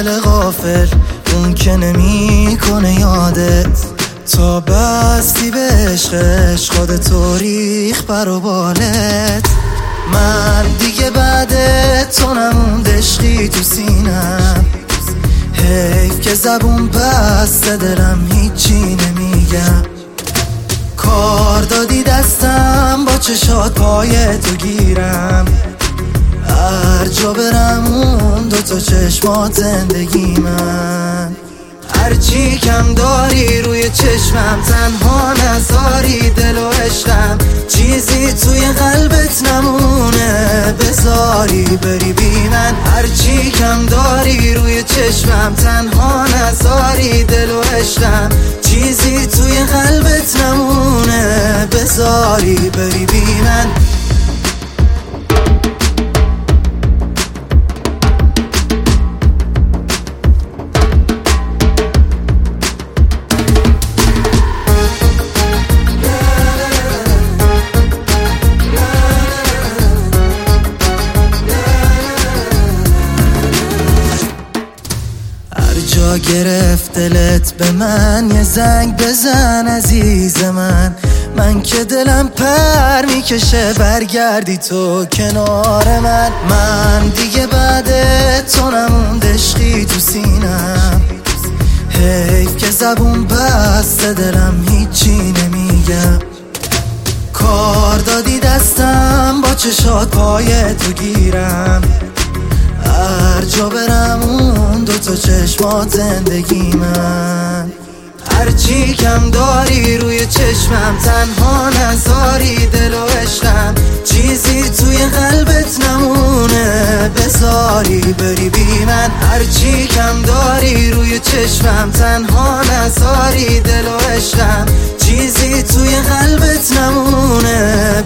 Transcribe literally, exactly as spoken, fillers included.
دل غافل اون که نمی کنه یادت تا بستی به عشقش خودتو ریخ بر و بالت. من دیگه بعد تو نموند عشقی تو سینم، حیف که زبون بسته دلم هیچی نمیگم. کار دادی دستم با چشات پای تو گیرم، هر جا برم اون دوتا چشمات زندگی من. هرچی کم داری روی چشمم تنها نذاری دل و عشقم، چیزی توی قلبت نمونه بذاری بری بی من. هرچی کم داری روی چشمم تنها نذاری دل و عشقم، چیزی توی قلبت نمونه بذاری بری بی من. جا گرفت دلت به من یه زنگ بزن عزیز من. من که دلم پر میکشه برگردی تو کنار من. من دیگه بعد تو نموند عشقی تو سینم، حیف که زبون بسته دلم هیچی نمیگم. کار دادی دستم با چشات پای تو گیرم، هر جا برم اون دوتا چشمات زندگی من. هرچی کم داری روی چشمم تنها نذاری دل و عشقم، چیزی توی قلبت نمونه بذاری بری بی من. هرچی کم داری روی چشمم تنها نذاری دل و عشقم، چیزی توی قلبت نمونه